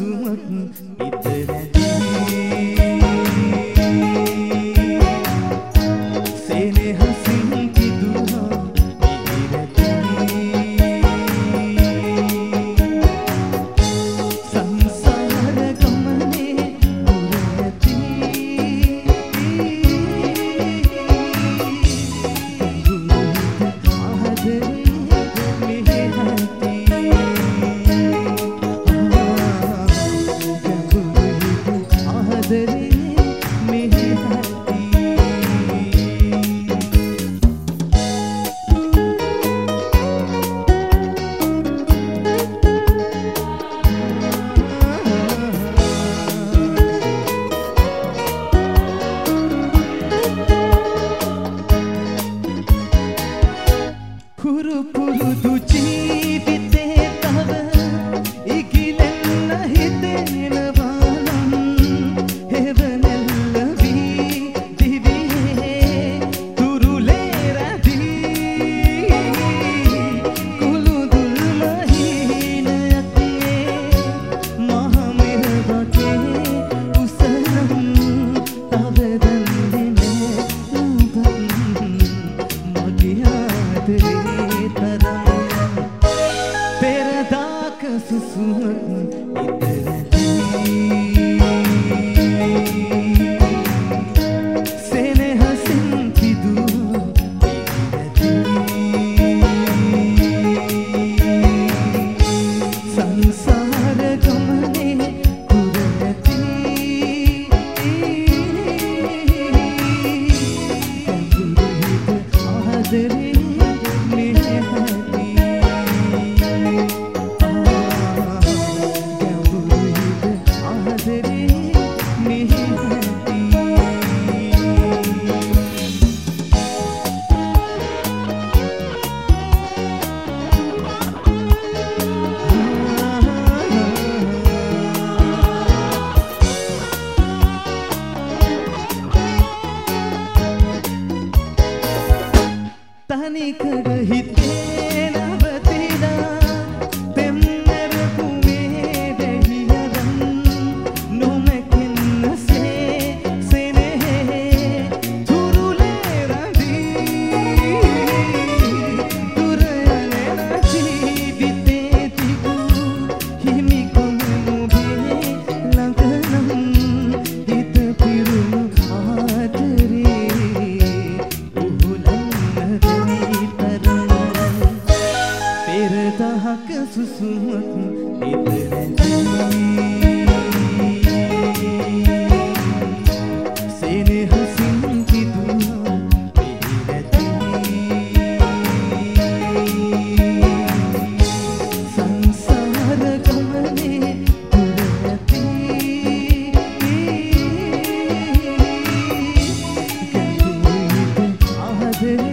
සුසුමක් ඉතරදී සෙනෙහසින් කිදුනා පුරුදු ජීවිතේ තව ඉගිලෙන්න හිතෙනවා නම් හෙවනෙල්ල වී දිවියේ තුරුලේ රැඳී කුළුදුල් මහිනයක් මහ මෙහෙ වගේ උසනම් තව දන්නේ නෑ මගේ ආදරේ සුසුමක් ඉතරදී සෙනෙහසින් කිදුනා සංසාර ගමනේ දුර නැති ආදරේ තනිකර හිතේ නවතිලා පෙම්මර කුමේ දෙහියන් නොමැකෙන්නසේ සෙනෙහේ තුරුලේ රැඳී දුර යන ජීවිතේ තිබු හිමිකම නොබේ ළඟනම් හිත පිරුණු ආදරේ පෙරදහක සුසුමක් ඉතරදී සෙනෙහසින් කිදුනා සංසාර ගමනේ දුර නැති ආදරේ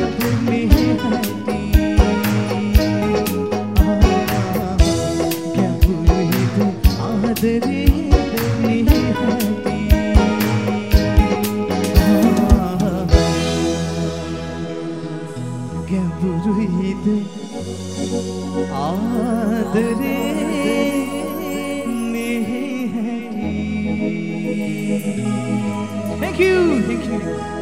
ගැඹුරුයිද ආදරේ මෙහි හැටි. Thank you.